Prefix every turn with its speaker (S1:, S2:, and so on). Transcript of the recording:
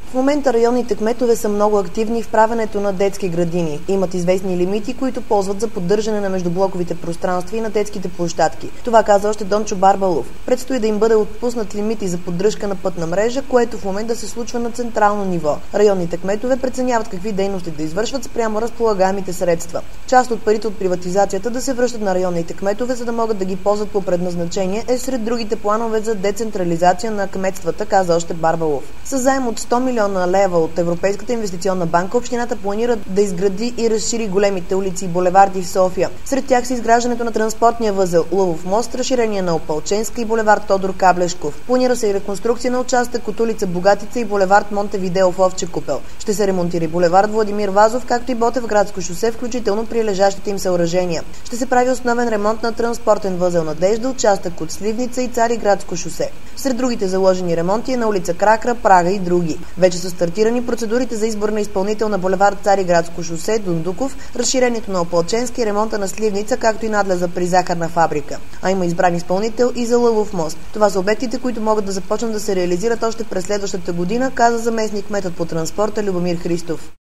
S1: В момента районните кметове са много активни в правенето на детски градини. Имат известни лимити, които ползват за поддържане на междублоковите пространства и на детските площадки. Това каза още Дончо Барбалов. Предстои да им бъде отпуснат лимити за поддръжка на пътна мрежа, което в момента се случва на централно ниво. Районните кметове преценяват какви дейности да извършват спрямо разполагаемите средства. Част от парите от приватизацията да се връщат на районните кметове, за да могат да ги ползват по предназначение, е сред другите планове за децентрализация на кметствата, каза още Барбалов. Със заем от 100 милиона лева от Европейската инвестиционна банка, общината планира да изгради и разшири големите улици и булеварди в София. Сред тях са изграждането на транспортния възел Лъвов мост, разширение на Опалченска и булевард Тодор Каблешков. Планира се и реконструкция на участък от улица Богатица и булевард Монтевидео в Овча купел. Ще се ремонтира и булевард Владимир Вазов, както и Ботевградско шосе, включително прилежащите им съоръжения. Ще се прави основен ремонт на транспортен възел Надежда, участък от Сливница и Цариградско шосе. Сред другите заложени ремонти е на улица Кракра, Прага и други. Вече са стартирани процедурите за избор на изпълнител на булевард Цариградско шосе, Дундуков, разширението на Опалченски и ремонта на Сливница, както и надлеза при захарна фабрика. А има избран изпълнител и за Лъвов мост. Това са обектите, които могат да започнат да се реализират още през следващата година, каза заместник кметът по транспорта Любомир Христов.